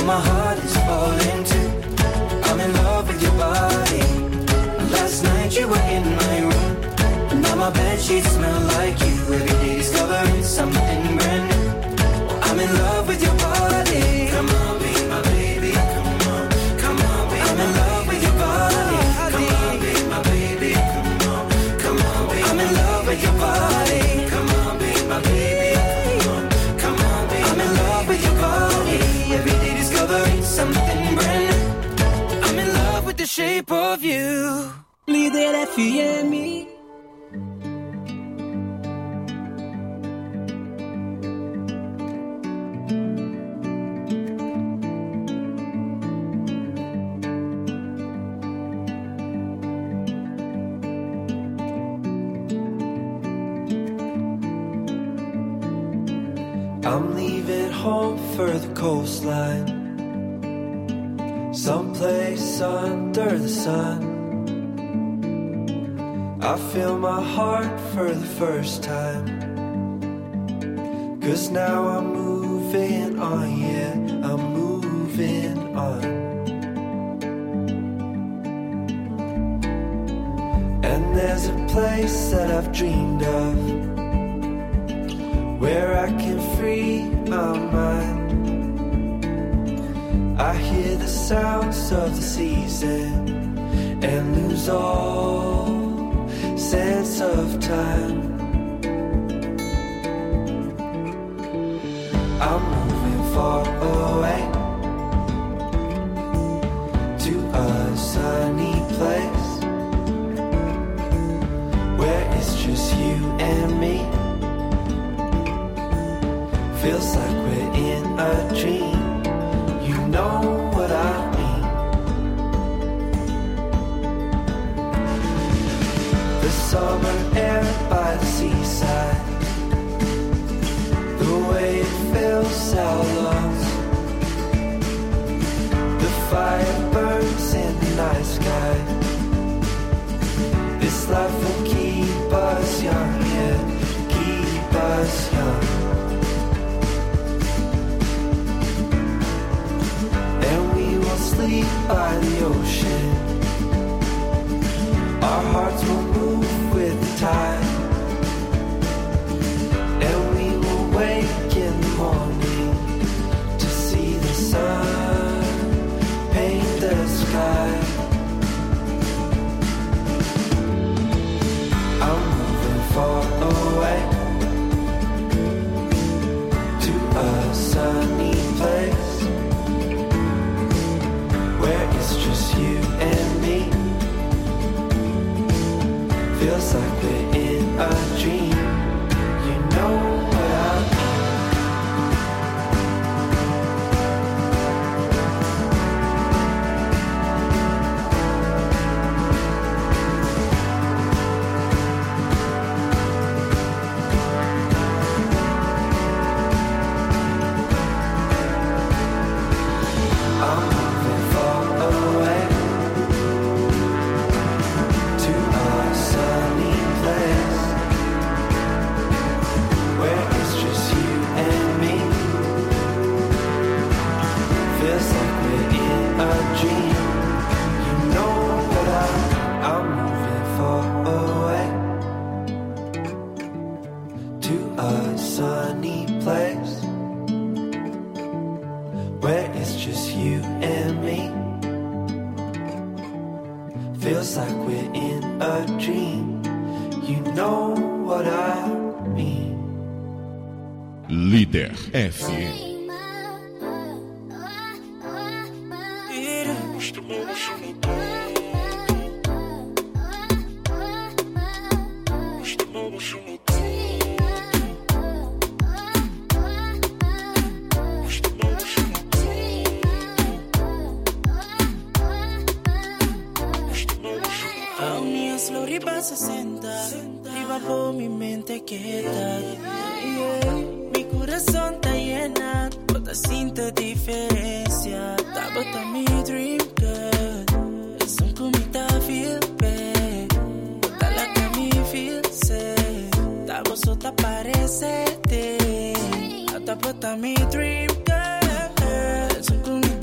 and my heart is falling too. I'm in love with your body. Last night you were in my room. Now my bedsheets smell like you. Every day discovering something brand new. I'm in love with your body. Come on, be my baby. Come on, come on, be I'm in love with your body. Come on, be my baby. Come on, come on, be I'm in love with your body. Come on, be my baby. Come on, be I'm in love with your body. Every day discovering something brand new. I'm in love with the shape of you. Líder FM. I'm leaving home for the coastline, someplace under the sun. I feel my heart for the first time, 'cause now I'm moving on, yeah, I'm moving on. And there's a place that I've dreamed of, where I can free my mind. I hear the sounds of the season and lose all sense of time. I'm moving far away to a sunny place where it's just you and me. Feels like we're in a dream. You know what I mean. The summer air by the seaside, the way it fills our lungs. The fire burns in the night sky. This life will keep us young, yeah, keep us young. Sleep by the ocean. Our hearts will move with the tide, and we will wake in the morning to see the sun paint the sky. I'm moving far away to a sunny place where it's just you and me. Feels like we're in a dream. You know what I mean. I'm moving far away to a sunny place where it's just you and me. Feels like we're in a dream. You know what I'm moving far away to a sunny place where it's just you and me. Feels like we're in a dream. You know what I mean. Líder FM. Arriba 60, arriba por mi mente queda. Yeah. Mi corazón está llena, toda sinto diferencia. Tá bota mi dream girl, es un comita feel bad. Bota la que me feel sad. Tá vosotras parecete, tá bota mi dream girl, es un comita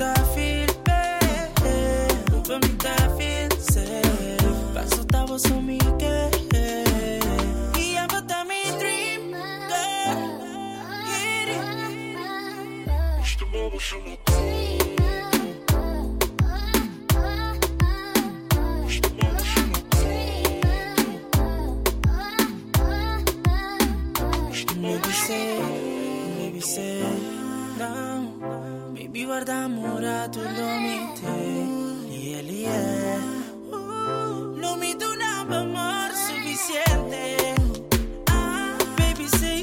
Baby say, não, baby guarda amore tu lo mi te, yeah. No mi do nada amor suficiente. Baby say,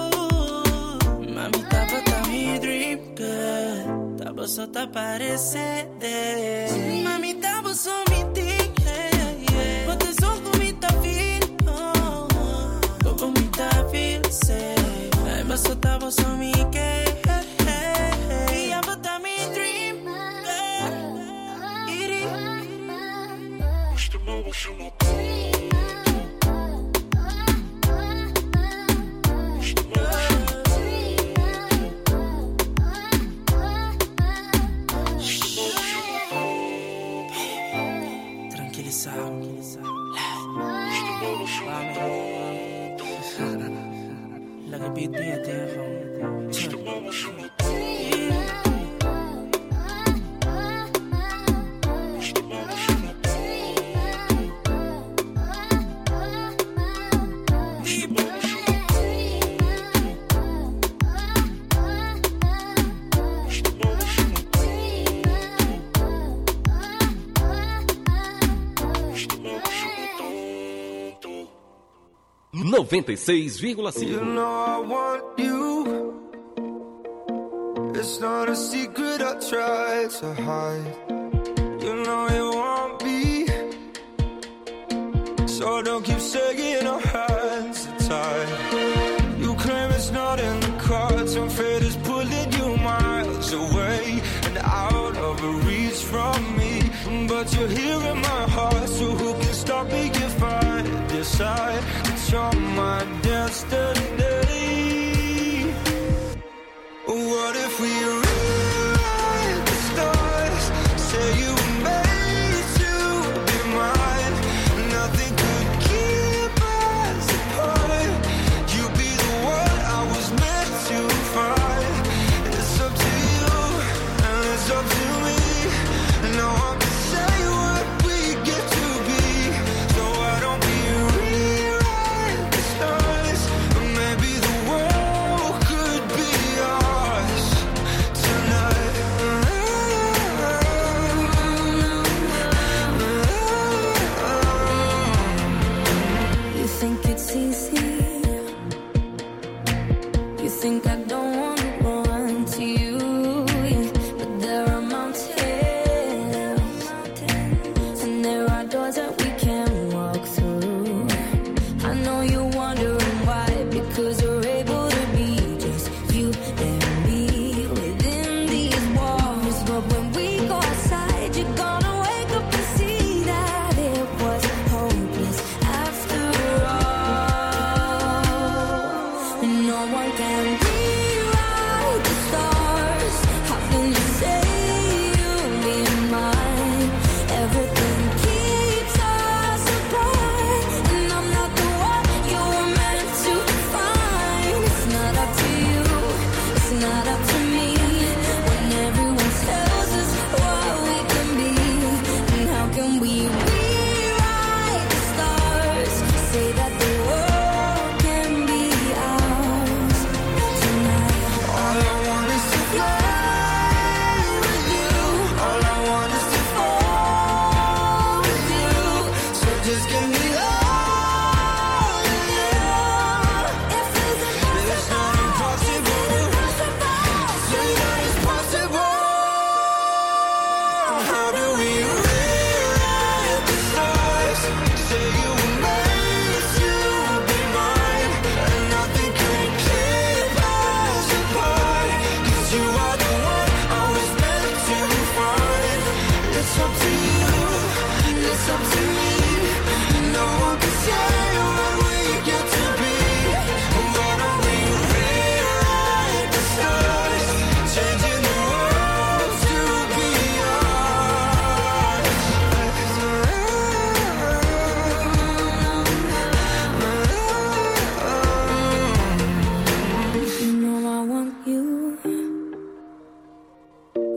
mami tava tá mi dream girl, tava só tá parecendo. Mami tava só mi thing, yeah. But it's all go mi ta feel, go mi ta feel say. Mas só tava só me que e a volta me dream iri Este novo chama tranquilizado like a beat me at their home. You know I want you. It's not a secret I try to hide. You know you want me, so don't keep saying our hands are tied. You claim it's not in the cards, and fate is pulling you miles away and out of reach from me. But you're here in my heart, so who can stop me if I decide that you're my destiny? What if we rewrite the stars? Say you were made to be mine. Nothing could keep us apart. You be the one I was meant to find. It's up to you and it's up to me. No one can say what we get to be. So why don't we rewrite the stars? Maybe the world could be ours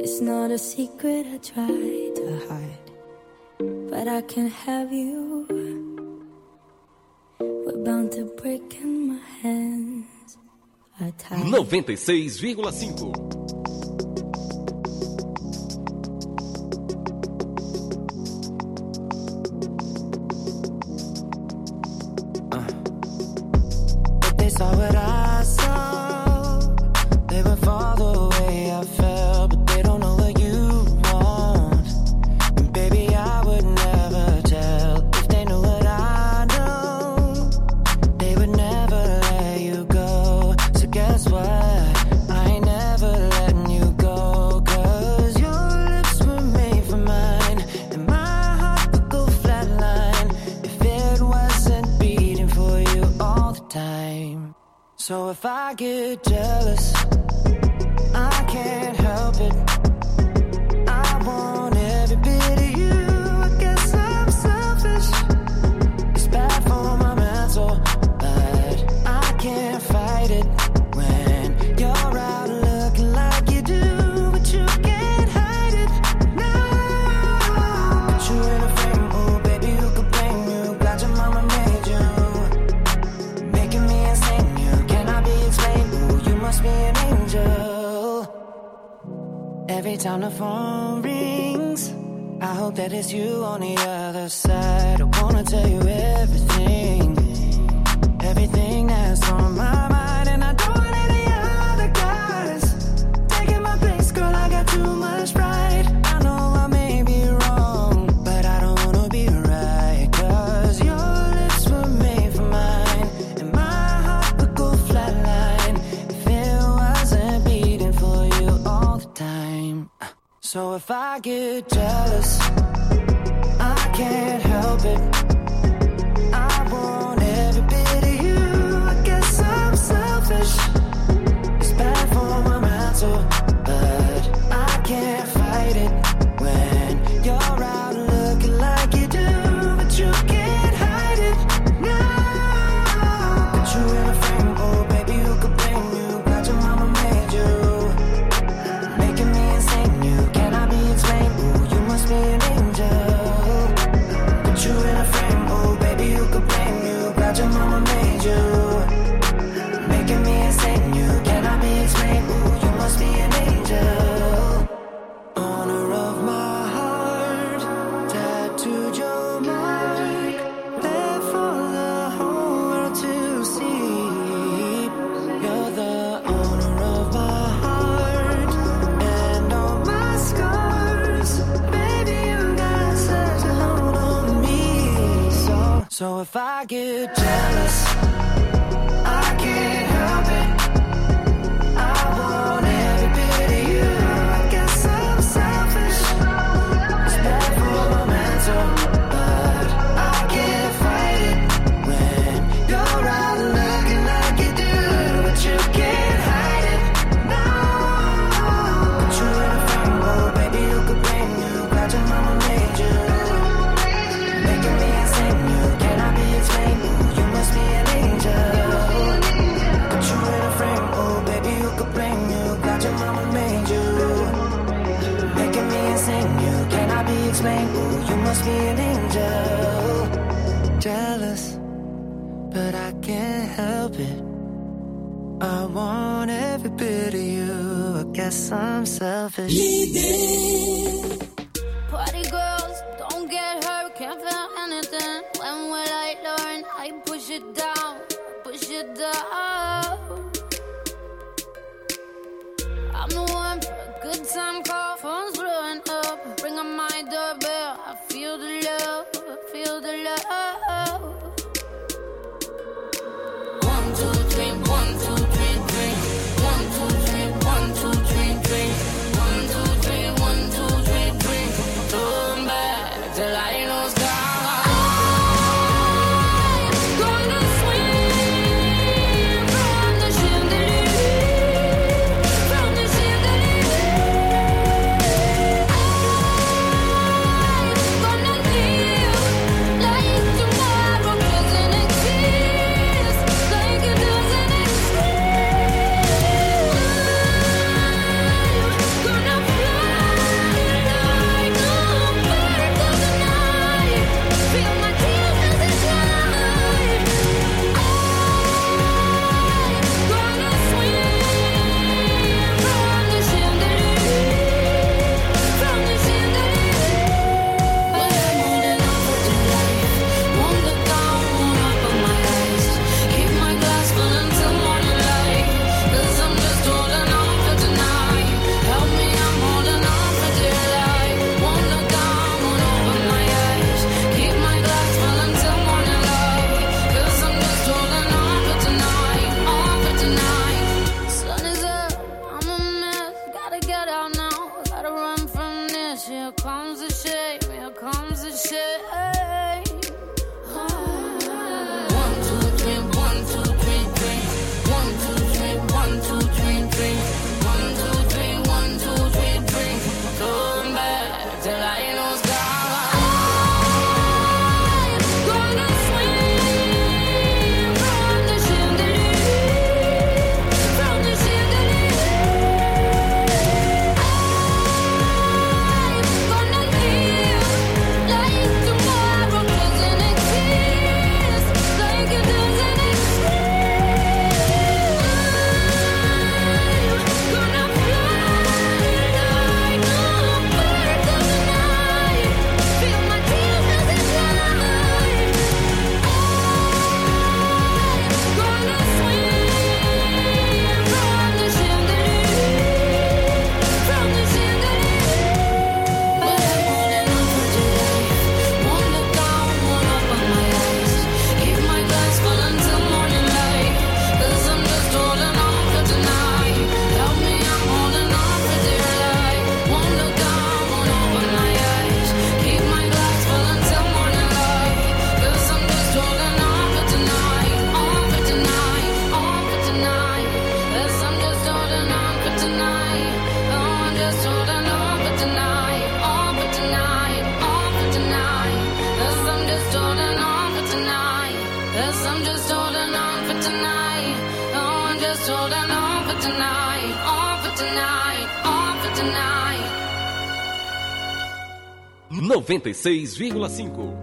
It's not a secret I try to hide, but I can't have you. We're bound to break and my hands are tied. 96,5. Saw what I saw, they would fall the way I felt, but they don't know what you want. And baby, I would never tell. If they knew what I know, they would never let you go. So guess what? I ain't never letting you go, 'cause your lips were made for mine, and my heart would go flatline if it wasn't beating for you all the time. So if I get jealous, I can't help it. I want every bit of you. I guess I'm selfish. It's bad for my mental, but I can't fight it when you're out looking like you do, but you can't hide it. No, put you in a frame, oh baby, who could blame you? Glad your mama made you, making me insane. You must be an angel. Every time the phone rings, I hope that it's you on the other side. I wanna tell you everything, everything that's on my mind. And I don't want any other guys taking my place, girl, I got too much pride. I know I may be wrong, but I don't wanna be right, 'cause your lips were made for mine, and my heart would go flatline if it wasn't beating for you all the time. So if I get jealous, I can't help it. I want every bit of you. I guess I'm selfish. It's bad for my mental, but I can't fight it when you're out looking like you do, but you can't hide it. No, put you in a frame, oh baby, who could blame you? Glad your mama made you, making me insane. You cannot be explained. Ooh, you must be an angel. Put you in a frame, oh baby, who could blame you? Glad your mama made you, making me insane. You cannot be explained. Ooh, you must be an angel. Honor of my heart, tattooed your mark, there for the whole world to see. You're the owner of my heart and all my scars. Baby, you got such a hold on me. So if I get jealous, I can't help it. I want every bit of you. I guess I'm selfish. It's bad for my mental, but I can't fight it when you're out looking like you do, but you can't hide it. No, put you in a frame, oh baby, who could blame you? Glad your mama made you, making me insane. You cannot be explained. Ooh, you must be an angel. Put you in a frame, oh baby, who could blame you? Glad your mama made you, making me insane. You cannot be explained. Ooh, you must be an angel. Jealous, but I can't help it. I want every bit of you. I guess I'm selfish. Party girls, don't get hurt, can't feel anything. When will I learn? I push it down, push it down. I'm the one for a good time call, phone's blowing up. Bring on my doorbell, I feel the love, I feel the love. 1, 2, 3, 1, 2, 3, 3. 1, 2, 3, 1, 2, 3, 3. 1, 2, 3, 1, 2, 3, 3. Turn back till I lose God. I'm gonna swim from the chandelier, from the chandelier. Gotta run from this. Here comes the shame. Here comes the shame. 1, 2, 3, 1, 2, 3, 3. 1, 2, 3, 1, 2, 3, 3. 1, 2, 3, 1, 2, 3, 3. Come back till I know sky. Noventa e 96,5.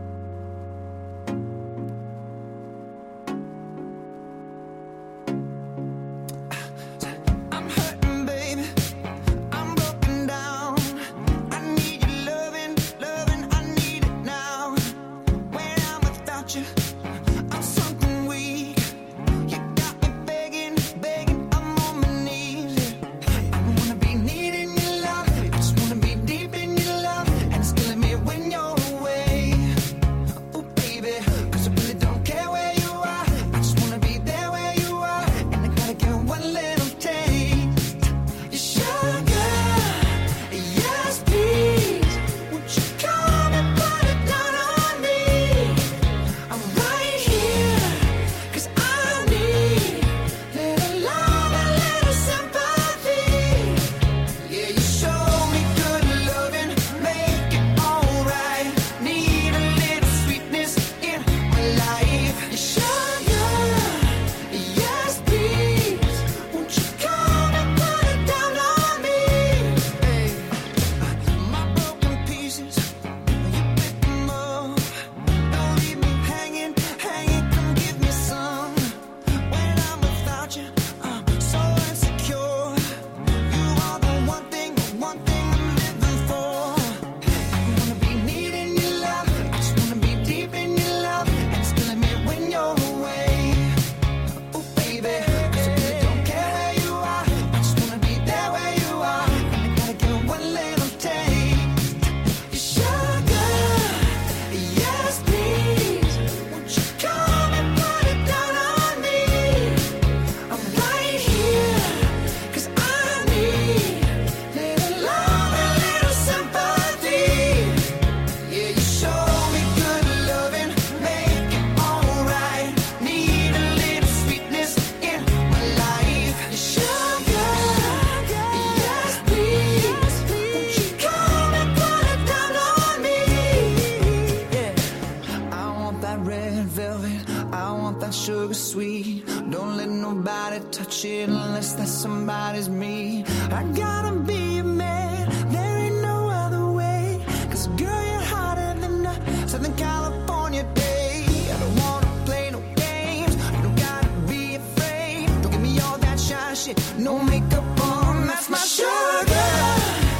Sugar sweet, don't let nobody touch it unless that somebody's me. I gotta be a man, there ain't no other way. 'Cause girl, you're hotter than a Southern California day. I don't wanna play no games, you don't gotta be afraid. Don't give me all that shy shit, no makeup on, that's my sugar.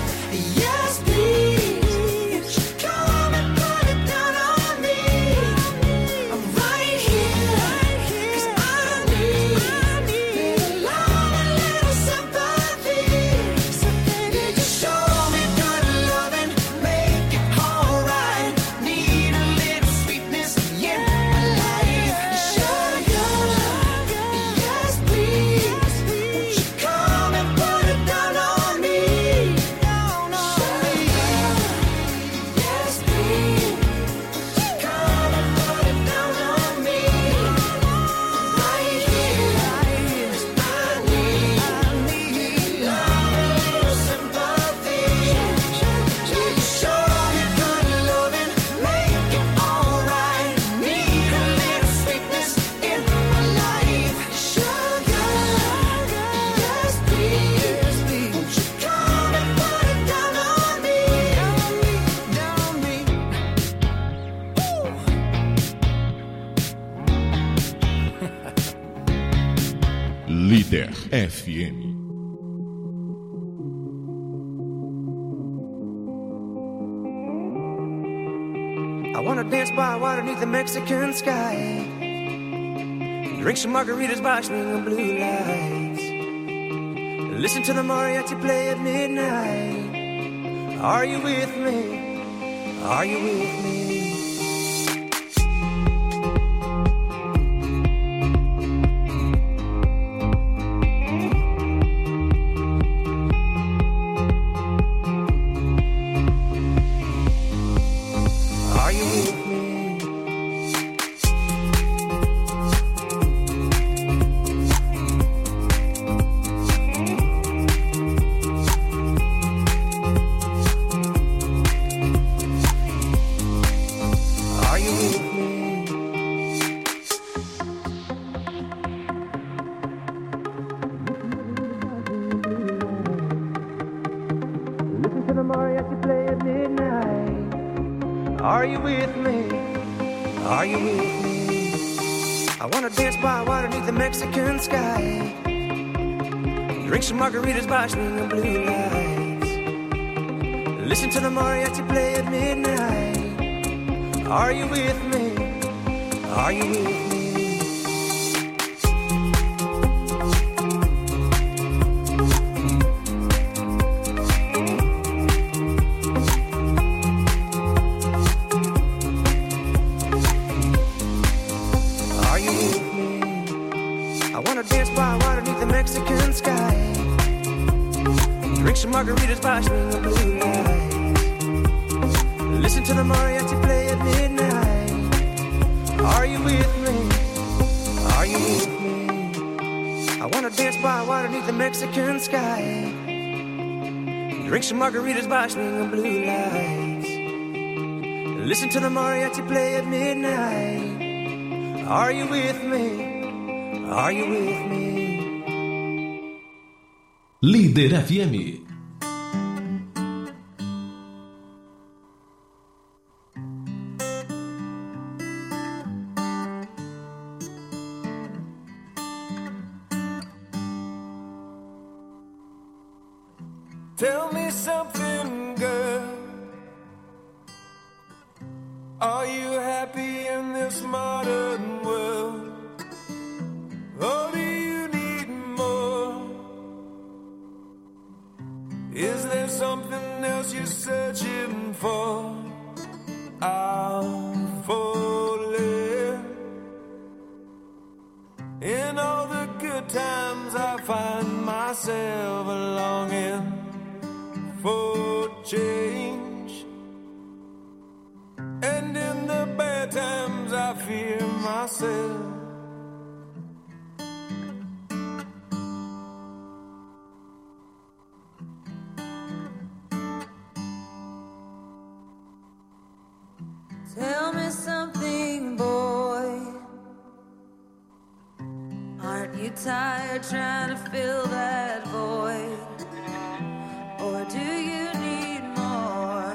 Yes, please. Sympathy. FM. I wanna dance by water beneath the Mexican sky, drink some margaritas by swinging blue lights, listen to the mariachi play at midnight. Are you with me? Are you with me? Are you with me? Are you with me? I wanna dance by water beneath the Mexican sky, drink some margaritas by swinging blue lights, listen to the mariachi play at midnight. Are you with me? Are you with me? Mexican sky, drink some margaritas by swinging blue lights, listen to the mariachi play at midnight. Are you with me? Are you with me? I wanna dance by water beneath the Mexican sky, drink some margaritas by swinging blue lights, listen to the mariachi play at midnight. Are you with me? Are you with me? Líder FM. Tell me something, girl. Are you happy in this modern world? Or do you need more? Is there something else you're searching for? I'm falling. In all the good times I find myself longing for change, and in the bad times I fear myself. Tell me something, boy. Aren't you tired trying to fill that void? Or do you need more?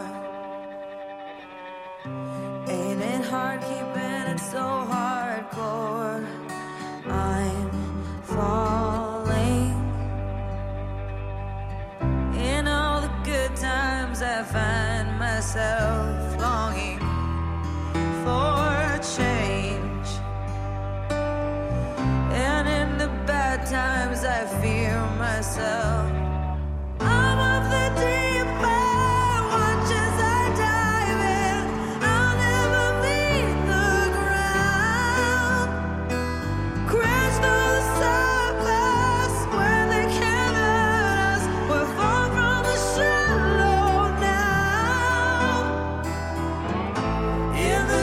Ain't it hard keeping it so hardcore? I'm falling. In all the good times I find myself longing for change, and in the bad times I fear myself. I'm of the deep end, watch as I dive in. I'll never meet the ground. Crash through the surface where they can't hurt us. We're far from the shallow now. In the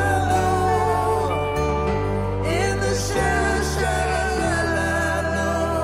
shallow, in the shallow,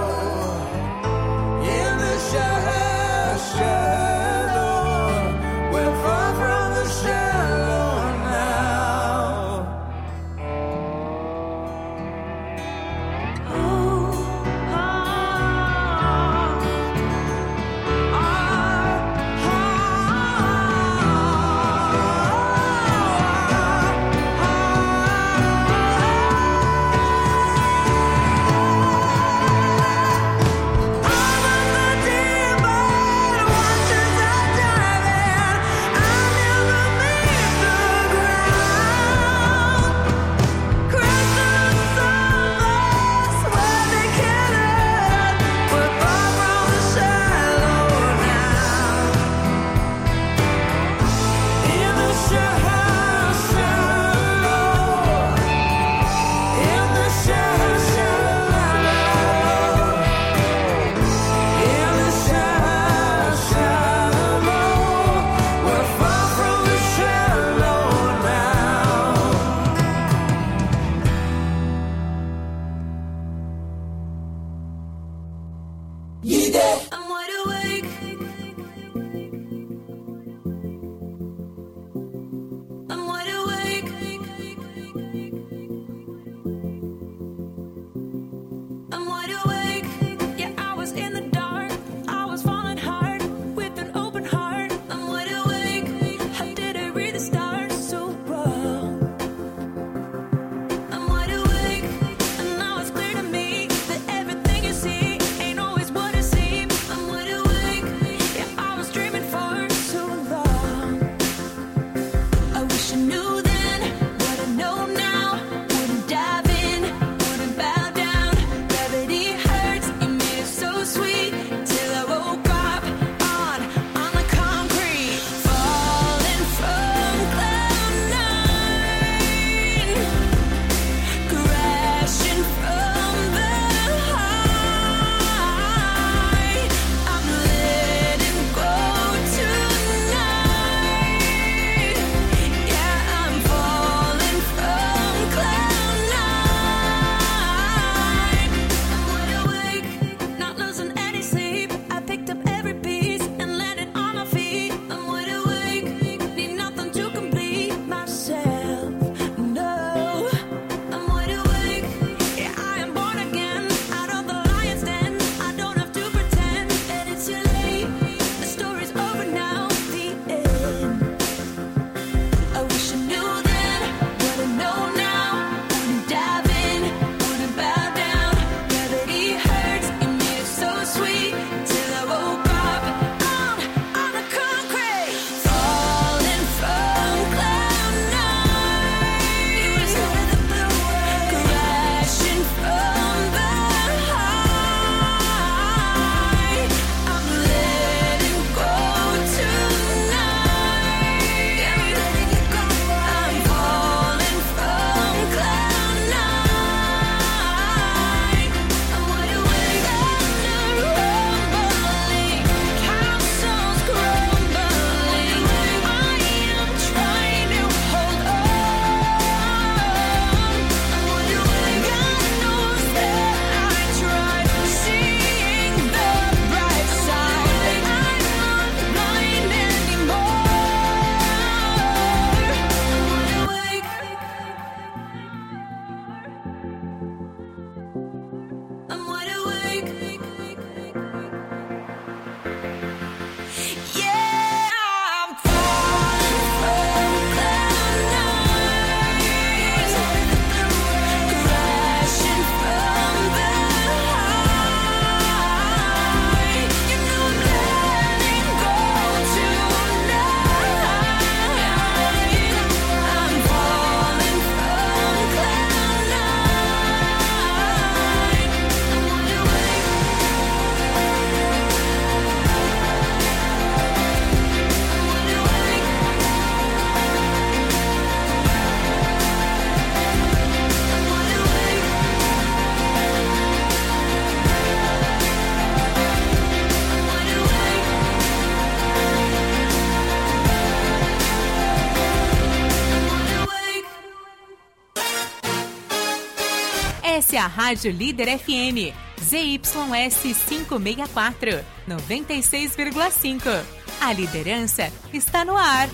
Sintonize a Rádio Líder FM, ZYS 564, 96,5. A liderança está no ar.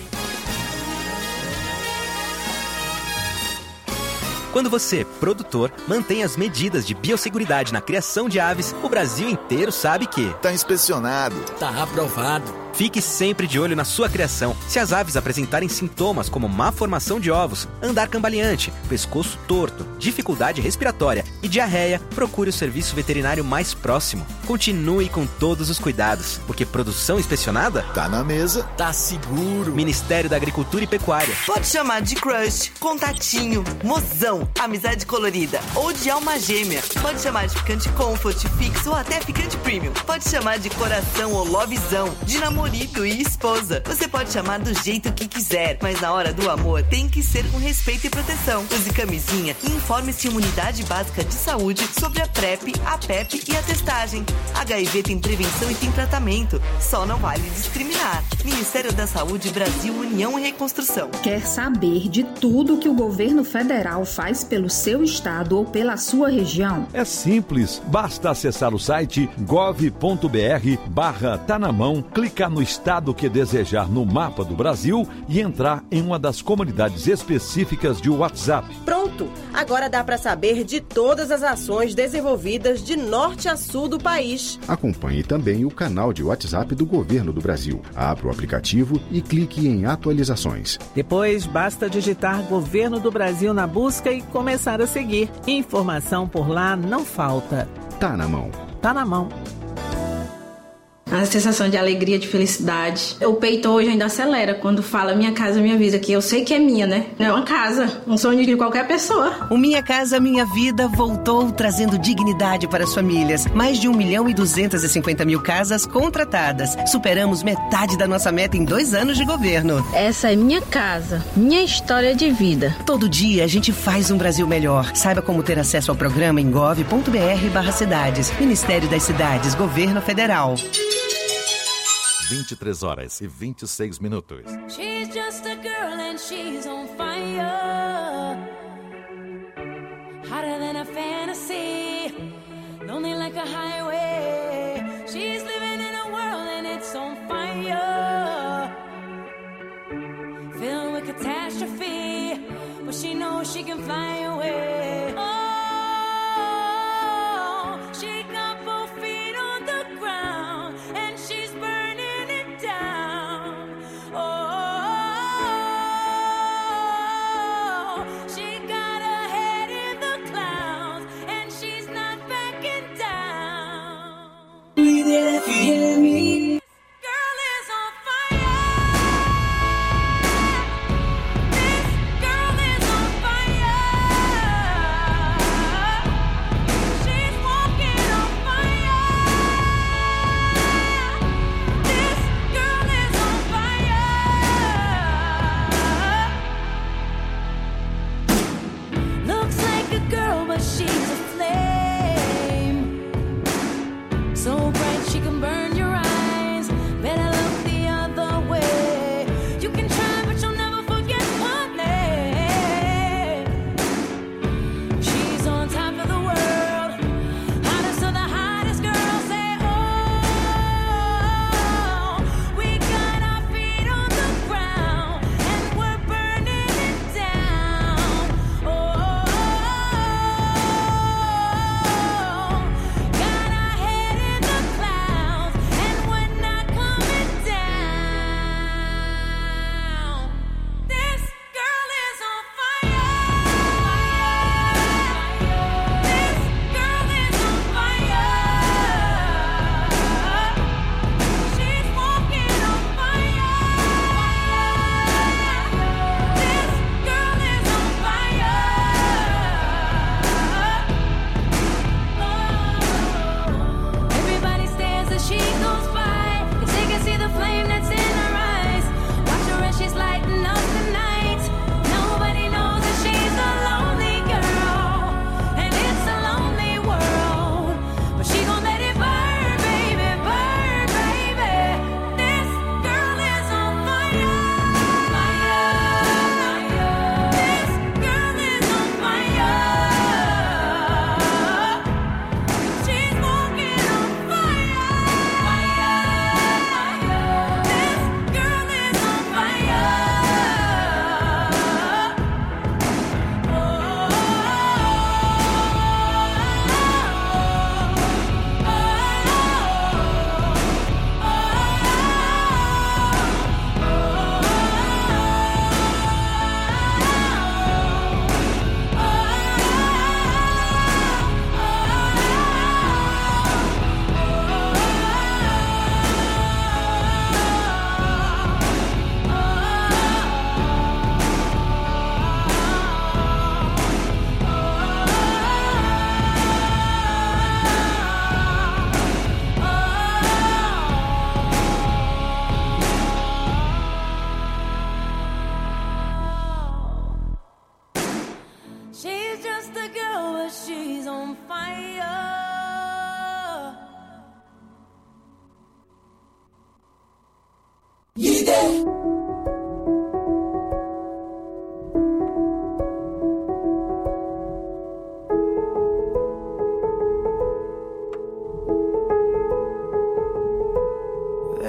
Quando você, produtor, mantém as medidas de biosseguridade na criação de aves, o Brasil inteiro sabe que tá inspecionado, tá aprovado. Fique sempre de olho na sua criação. Se as aves apresentarem sintomas como má formação de ovos, andar cambaleante, pescoço torto, dificuldade respiratória e diarreia, procure o serviço veterinário mais próximo. Continue com todos os cuidados, porque produção inspecionada tá na mesa, tá seguro. Ministério da Agricultura e Pecuária. Pode chamar de crush, contatinho, mozão, amizade colorida ou de alma gêmea. Pode chamar de ficante comfort, fixo ou até ficante premium. Pode chamar de coração ou lovezão, de namorido e esposa. Você pode chamar do jeito que quiser, mas na hora do amor tem que ser com respeito e proteção. Use camisinha e informe-se em Unidade Básica de Saúde sobre a PrEP, a PEP e a testagem. HIV tem prevenção e tem tratamento. Só não vale discriminar. Ministério da Saúde, Brasil, União e Reconstrução. Quer saber de tudo que o governo federal faz pelo seu estado ou pela sua região? É simples. Basta acessar o site gov.br/tá-na-mão, clicar no estado que desejar no mapa do Brasil e entrar em uma das comunidades específicas de WhatsApp. Pronto! Agora dá para saber de todas as ações desenvolvidas de norte a sul do país. Acompanhe também o canal de WhatsApp do Governo do Brasil. Abra o aplicativo e clique em atualizações. Depois, basta digitar Governo do Brasil na busca e começar a seguir. Informação por lá não falta. Tá na mão. Tá na mão. A sensação de alegria, de felicidade. O peito hoje ainda acelera quando fala Minha Casa Minha Vida, que eu sei que é minha, né? É uma casa, um sonho de qualquer pessoa. O Minha Casa Minha Vida voltou trazendo dignidade para as famílias. Mais de 1.250.000 casas contratadas. Superamos metade da nossa meta em 2 anos de governo. Essa é minha casa, minha história de vida. Todo dia a gente faz um Brasil melhor. Saiba como ter acesso ao programa em gov.br/cidades. Ministério das Cidades, Governo Federal. 23h26. She's just a girl and she's on fire. Hotter than a fantasy. Lonely like a highway. She's living in a world and it's on fire. Filled with catastrophe. But she knows she can fly away. Oh, she got both feet on the ground. And she's burning. She got her head in the clouds and she's not backing down.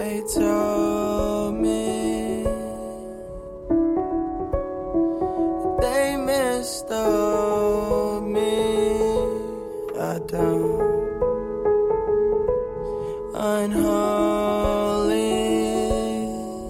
they told me they mistook me. I don't. Unholy,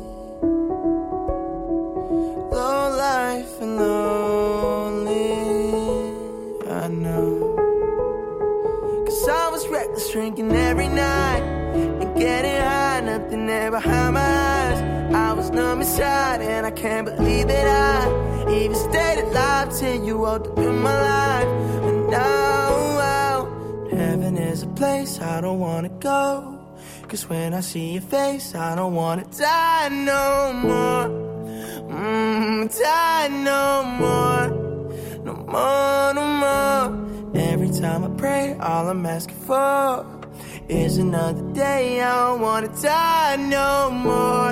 low life and lonely. I know. 'Cause I was reckless, drinking every night and getting high, nothing there behind my eyes. I was numb inside and I can't believe that I even stayed alive till you walked up in my life. And now heaven is a place I don't wanna go. 'Cause when I see your face, I don't wanna die no more. Die no more. No more, no more. Every time I pray, all I'm asking for is another day. I don't wanna die no more.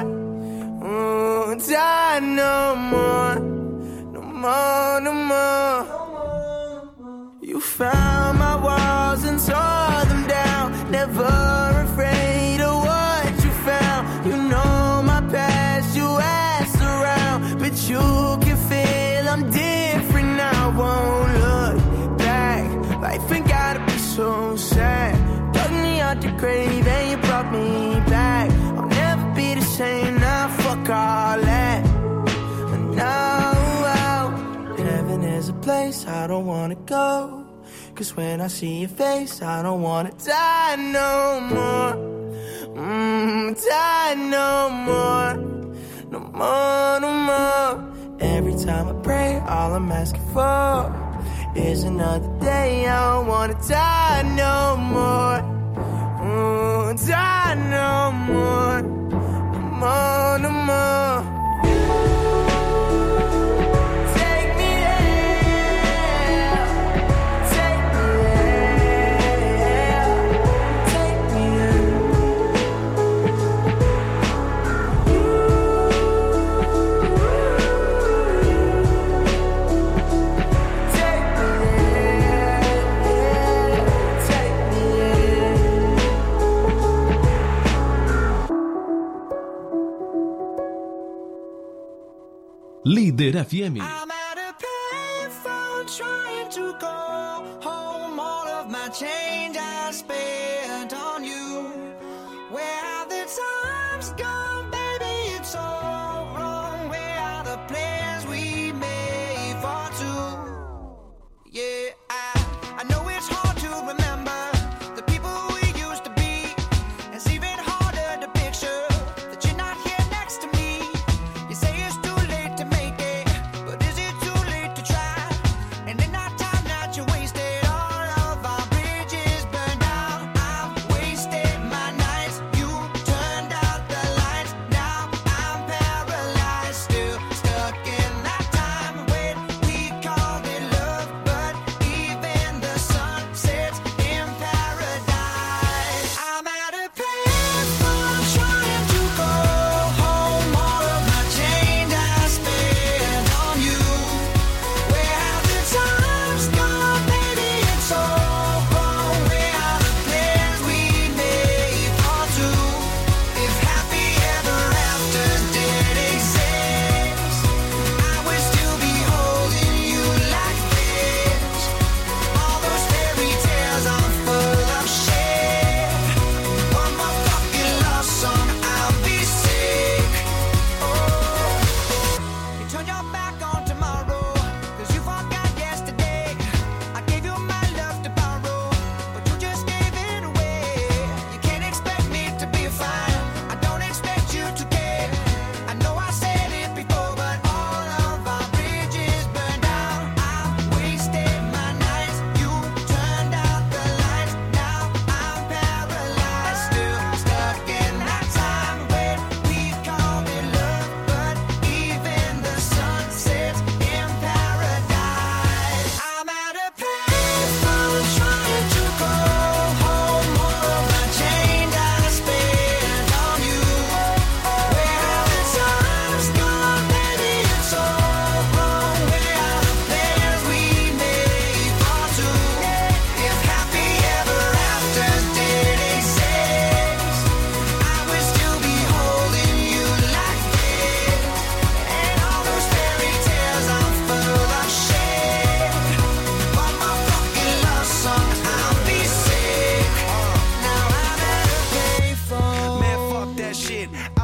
Die no more. No more, no more. You found my walls and tore them down. Never afraid of what you found. You know my past, you asked around, but you can feel I'm different now. Won't look back. Life ain't gotta be so sad. Dug me out the grave and you brought me back. I'll never be the same now. Fuck all that. And now heaven is a place I don't wanna go. 'Cause when I see your face, I don't wanna die no more. Die no more. No more, no more. Every time I pray, all I'm asking for is another day. I don't wanna die no more. Die no more. No more, no more. Líder FM. I'm at a payphone trying to go home. All of my change I spent on you. Where have the times gone, baby? It's all wrong. Where are the plans we made for two? Yeah, I know it's hard to remember the people we used to be. It's even harder to picture that you're not here next to me. You say it's too late to make it, but is it too late to try? And in that time that you wasted, all of our bridges burned down. I've wasted my nights, you turned out the lights.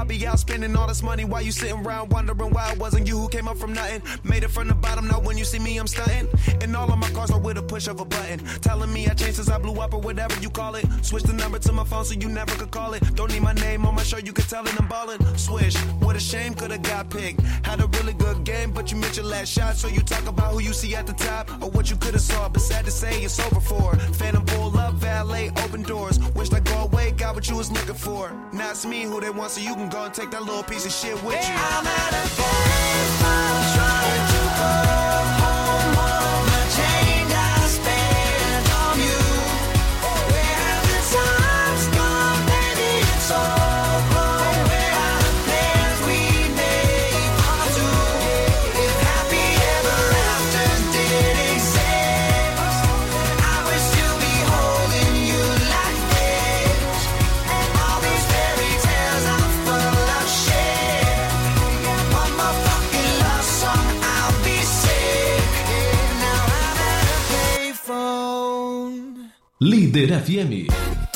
I'll be out spending all this money while you sitting around wondering why it wasn't you who came up from nothing. Made it from the bottom, now when you see me, I'm stunting. And all of my cars are with a push of a button. Telling me I changed since I blew up or whatever you call it. Switch the number to my phone so you never could call it. Don't need my name on my shirt, you can tell it I'm ballin'. Swish, what a shame, could've got picked. Had a really good game, but you missed your last shot. So you talk about who you see at the top or what you could've saw. But sad to say, it's over for. Phantom pull up, valet, open doors. Wished I go away, got what you was looking for. Now it's me who they want, so you can go and take that little piece of shit with you. I'm at a baseball trying to go home. All the change I spent on you. Where have the times gone, baby? It's all gone. Where are the plans we made for two? If happy ever after did exist, I wish to be holding you like this. And all these fairy tales are full of shit. One more fucking love song, I'll be sick. Now I'm at a payphone. Líder FM.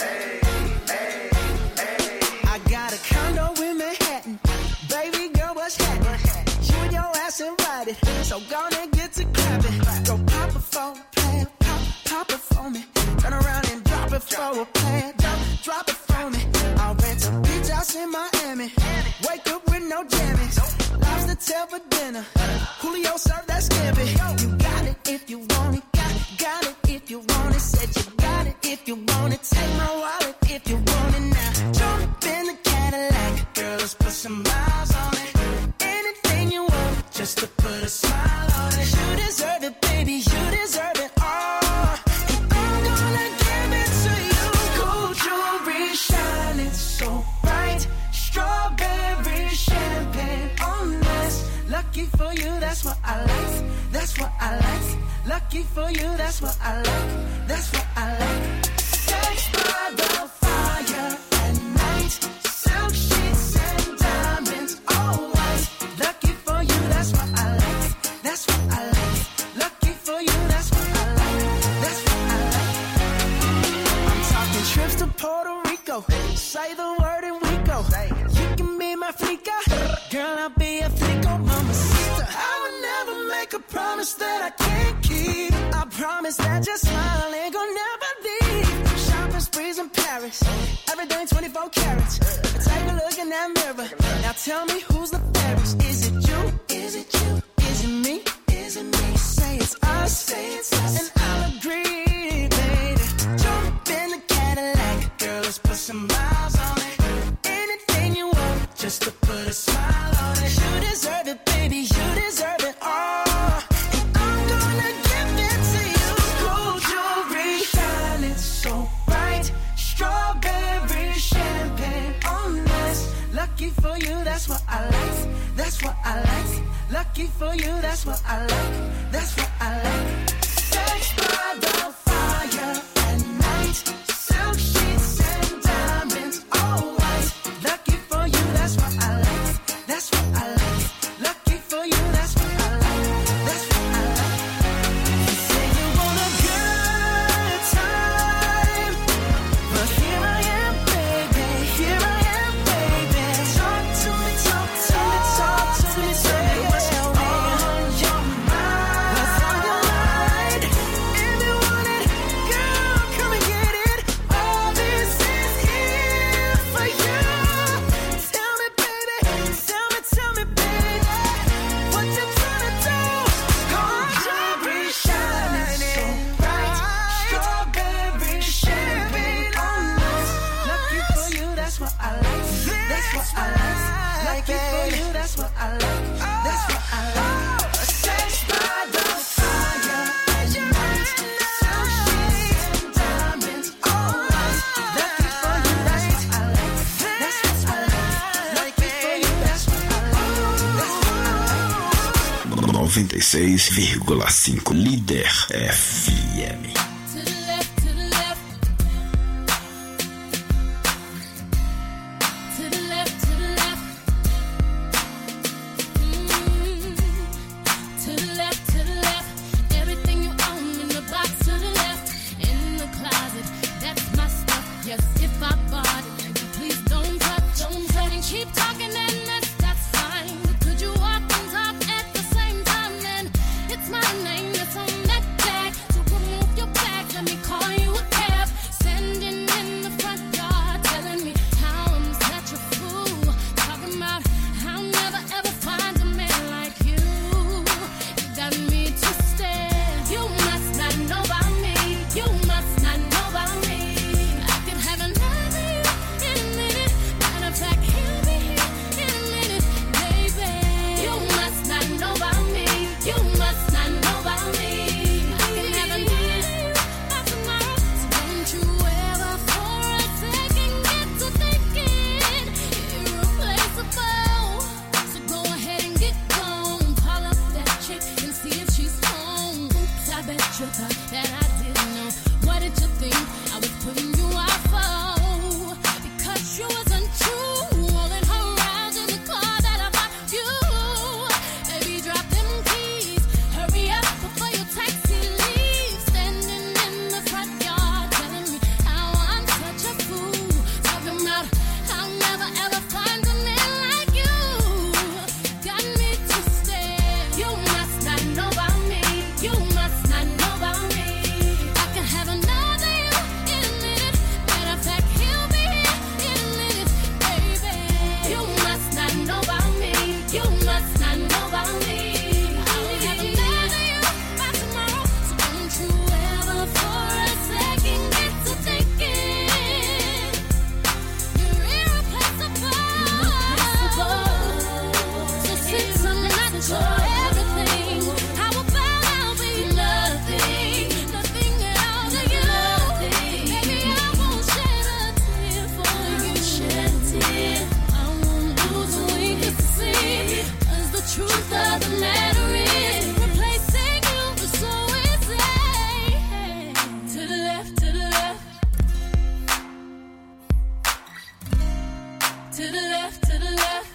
I got a condo in Manhattan. Baby girl, what's happening? You and your ass invited, so gonna get to clapping. Go pop it for a plan, pop it for me. Turn around and drop it for a plan, drop it for me. I'll rent a beach house in Miami. Wake up with no jammies. Lobster tail for dinner. Julio served that scampi. You got it if you want it. Got it if you want it. Said you got it if you want it. Take my wallet if you want it now. Jump in the Cadillac. Girl, let's put some miles on it. Anything you want, just to put a smile on it. You deserve it, baby. You deserve it all. And I'm gonna give it to you. Gold jewelry shining so bright. Strawberry champagne on us. Lucky for you, that's what I like. That's what I like. Lucky for you, that's what I like. That's what I like. Sex by the fire at night. Silk sheets and diamonds, all white. Lucky for you, that's what I like. That's what I like. Lucky for you, that's what I like. That's what I like. I'm talking trips to Puerto Rico. Say the word and we go. You can be my flica. Girl, I'll be a flico, mamacita. I would never make a promise that I can't keep. I promise that your smile ain't gonna never leave. Shopping sprees in Paris. Everything 24 carats. Take a look in that mirror. Now tell me who's the fairest. Is it you? Is it you? Is it me? Is it me? Say it's us. Say it's us. And I'll agree, baby. Jump in the Cadillac. Girl, let's put some miles on it. Anything you want, just to put a smile on it. You deserve it, baby. You deserve it all. And I'm gonna give it to you. Gold jewelry shining so bright. Strawberry champagne on us. Lucky for you, that's what I like. That's what I like. Lucky for you, that's what I like. That's what I like. Sex by the fire at night. Silk sheets and diamonds, all white. Lucky for you, that's what I like. That's what I like. Lucky for you, that's what I like. That's what I like. You say you want a good time, but here I am, baby. Here I am, baby. Talk to me, talk to me, talk to me. Tell me what's on your mind. What's on your mind? If you want it, girl, come and get it. All this is here for you. Tell me, baby. Tell me, baby. What you tryna do? Gold jewelry shining so bright. Strawberry champagne on us. Lucky for you, that's what I like. That's what I like. Lucky for you, that's what I like. That's what I like. Sex by the fire at night. Silk sheets and diamonds, all white. Lucky for you, that's what I like. That's what I like. Lucky for you, that's what I like. That's what I like. 96,5 Líder FM. To the left, to the left. To the left, to the left. To the left, to the left. Everything you own in the box to the left. In the closet, that's my stuff. Yes, if I bought it, please don't touch. Don't touch and keep talking. left, to the left.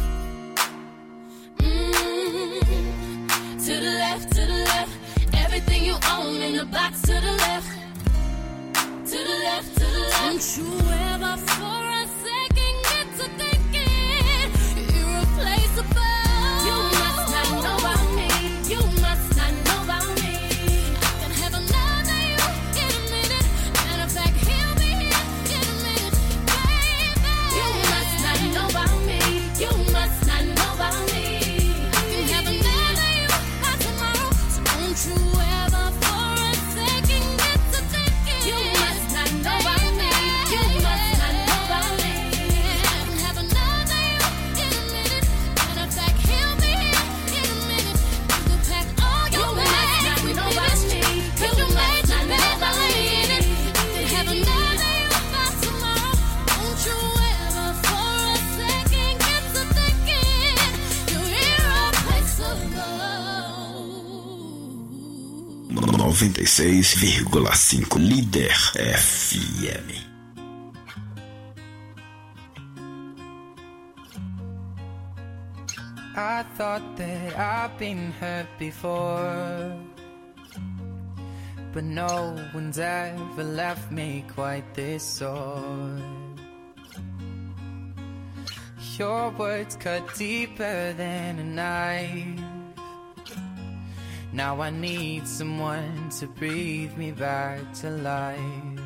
To the left, to the left. Everything you own in the box, to the left. To the left, to the left. Don't you ever for a second get to thinking you're irreplaceable. You must not know about me. You must not know about me. I can have another you in a minute. Matter of fact, he'll be here in a minute, baby. You must not know about me. You must not know about me. I can have another you by tomorrow. So don't you ever for a second get to thinking you must not know about me. You must not know about me. I can have another you in a minute. Matter of fact, he'll be here in a minute. You can pack all your bags with me. You must not know about me. I can have another you by tomorrow. Don't you ever for a second get to thinking you're irreplaceable. 96,5 Líder FM. I thought that I've been hurt before, but no one's ever left me quite this sore. Your words cut deeper than a knife. Now I need someone to breathe me back to life.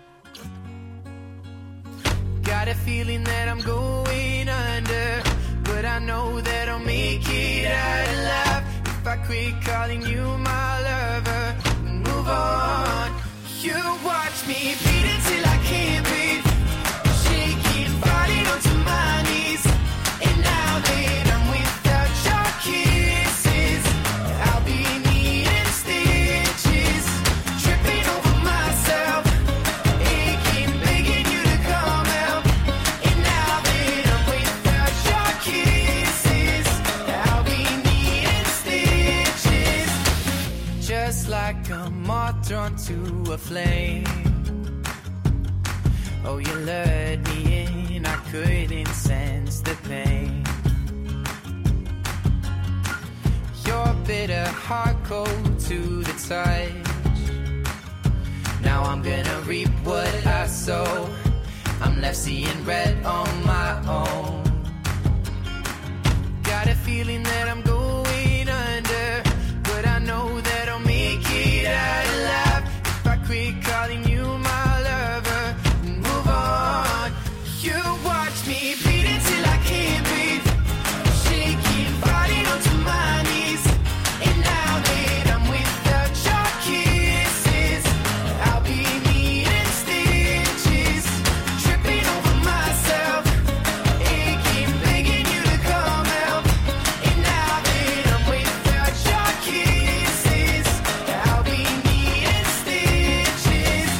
Got a feeling that I'm going under, but I know that I'll make it out alive if I quit calling you my lover and move on. You watch me beat until I can't breathe, shaking, falling onto my knees. And now that I'm without your kisses, I'll be needing stitches, tripping over myself, aching, begging you to come help. And now that I'm without your kisses, I'll be needing stitches, just like a moth drawn to a flame. Oh, you lured me in, I couldn't sense the pain. Your bitter heart cold to the touch. Now I'm gonna reap what I sow. I'm left seeing red on my own. Got a feeling that I'm going under, but I know that I'll make it out alive if I quit calling you my lover and move on. You watch me beat until I can't breathe, shaking, falling onto my knees. And now that I'm without your kisses, I'll be needing stitches, tripping over myself, aching, begging you to come help. And now that I'm without your kisses, I'll be needing stitches.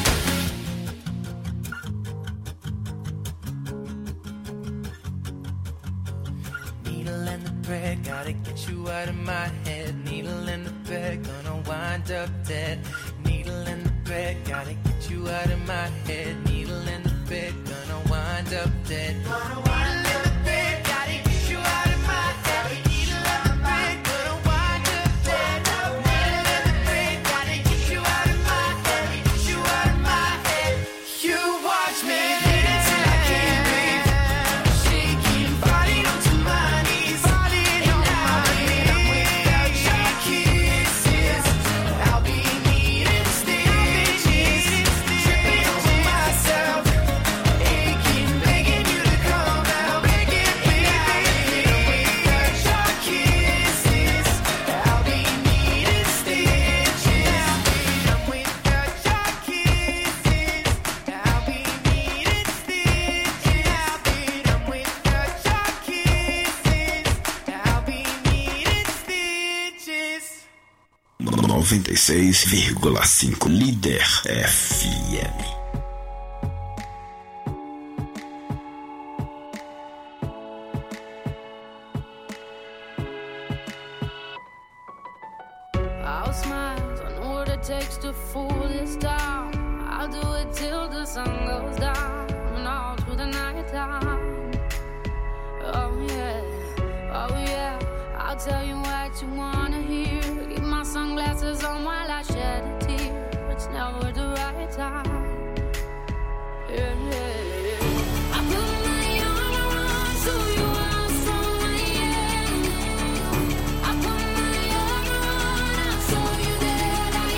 Needle and the thread, gotta get you out of my head. Needle and the thread, gonna wind up dead. Needle and the thread, gotta get you out of my head. Needle and the thread, gonna wind up dead. Needle and the thread, gotta get you out of my head. Needle and the thread, gonna wind up dead. Needle and the thread, gotta get you out of my head. Get you out of my head. You watch me beat until I can't breathe, shaking, falling onto my knees. And now that I'm without your kisses, I'll be needing stitches, tripping over myself, aching, begging you to come help. And now that I'm without your kisses, I'll be needing stitches. I'm without your kisses, I'll be needing stitches. I'm without your kisses, I'll be needing stitches. 96,5 Líder FM. I'll smile, I know what it takes to fool this town. I'll do it till the sun goes down and all through the night time. tell you what you wanna hear. Keep my sunglasses on while I shed a tear. It's never the right time. Yeah, yeah, yeah. I put my armor on so you are strong I am. I put my armor on, I'll show you that I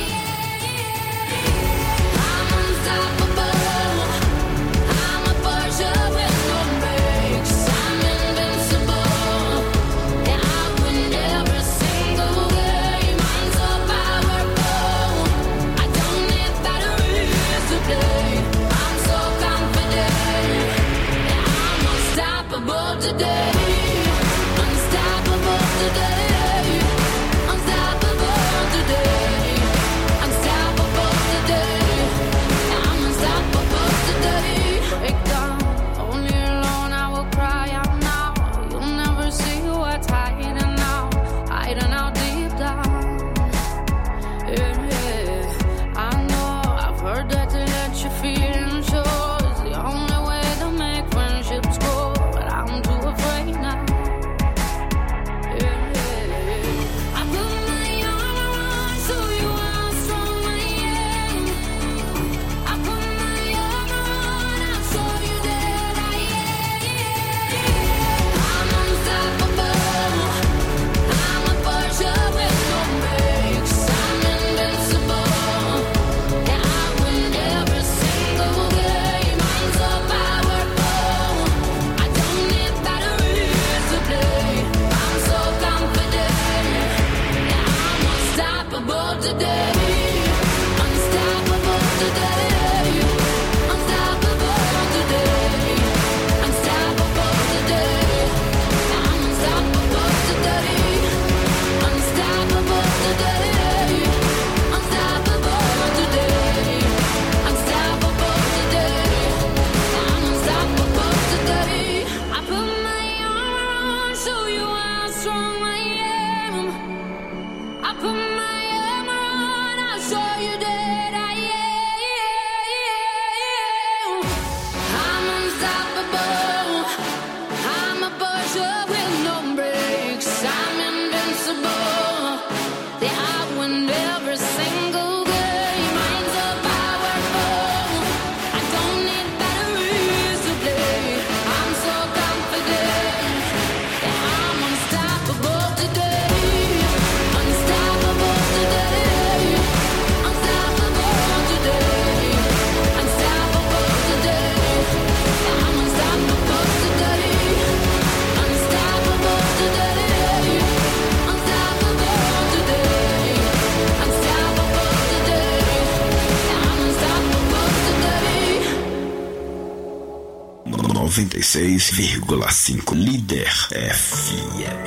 am. I'm unstoppable. I'm a Porsche with no brakes. I'm invincible. Yeah, I win every single game. I'm so powerful. I don't need batteries to play. I'm so confident. Yeah, I'm unstoppable today. Unstoppable today. Unstoppable today. Unstoppable today. I'm unstoppable today. Break down, only alone I will cry out now. You'll never see what's hiding out deep down. Yeah, yeah. I know, I've heard that to let your feelings show is the only way to make friendships grow, but I'm too afraid now. Yeah, yeah. I put my armor on so you are strong I am. I put my armor on, I'll show you that I am. I'm unstoppable. I'm a Porsche with no brakes. I'm invincible. Yeah, I win every single game. I'm so powerful. I don't need batteries to play. I'm so confident. Yeah, I'm unstoppable today. Unstoppable today. Unstoppable today. Unstoppable today. I'm unstoppable today. Unstoppable today. Unstoppable today. Unstoppable today. I'm unstoppable today. I put my armor on so you are strong I am. I put my armor on, I'll show you that I am. I'm unstoppable. I'm a Porsche with no brakes. I'm invincible. Yeah, I win every single game. I'm so powerful. I don't need batteries to play. I'm so confident. Yeah, I'm unstoppable today. Unstoppable today. Unstoppable today. Unstoppable today. I'm unstoppable today. Unstoppable today. Unstoppable today. Unstoppable today. I'm unstoppable today. 96,5 Líder FM.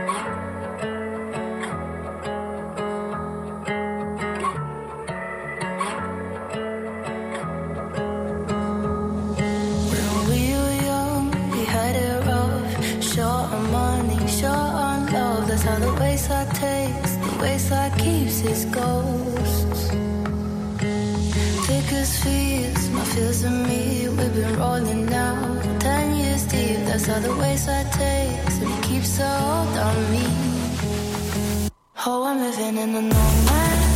When we were young, we had it rough. Short on money, short on love. That's how the wayside takes, the wayside keeps its ghosts. Thick as fears, my fears and me, we've been rolling now 10 years deep. That's how the wayside takes, and it keeps a hold on me. Oh, I'm living in the no man's